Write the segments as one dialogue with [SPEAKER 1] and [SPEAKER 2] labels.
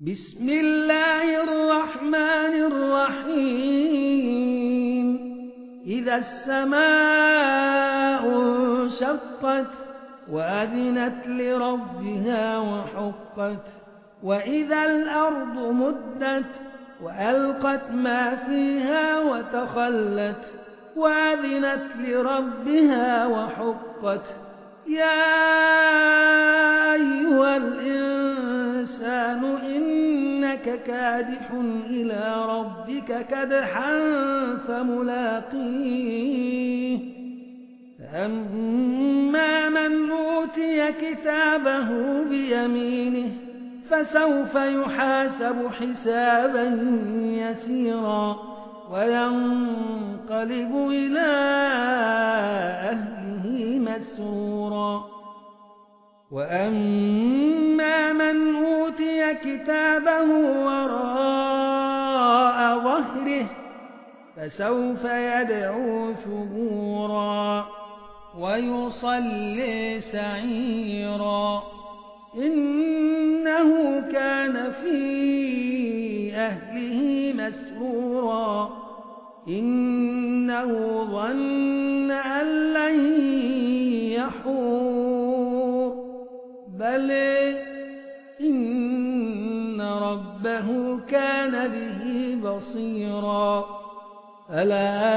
[SPEAKER 1] بسم الله الرحمن الرحيم إذا السماء انشقت وأذنت لربها وحقت وإذا الأرض مدت وألقت ما فيها وتخلت وأذنت لربها وحقت يا أيها الإنسان إنك كادح إلى ربك كدحا فملاقيه فأما من أوتي كتابه بيمينه فسوف يحاسب حسابا يسيرا وينقلب إلى أهله مسرورا وأما من أوتي كتابه وراء ظهره فسوف يدعو ثبورا ويصلي سعيرا إنه كان في أهله مسرورا إنه ظن أن لن يحور بل إن ربه كان به بصيرا ألا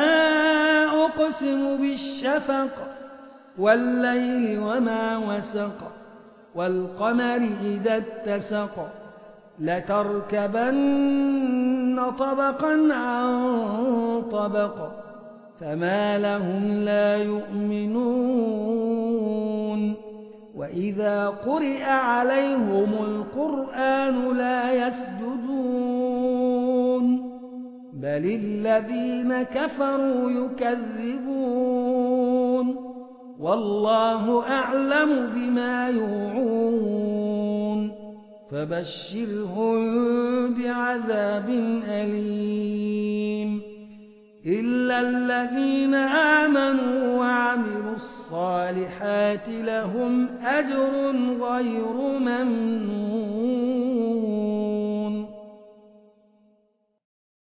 [SPEAKER 1] أقسم بالشفق والليل وما وسق والقمر إذا اتسق لتركبن طبقا عن طبق فما لهم لا يؤمنون وإذا قرئ عليهم القرآن لا يسجدون بل الذين كفروا يكذبون والله أعلم بما يوعون فبشرهم بعذاب أليم إلا الذين آمنوا وعملوا الصالحات لهم أجر غير ممنون.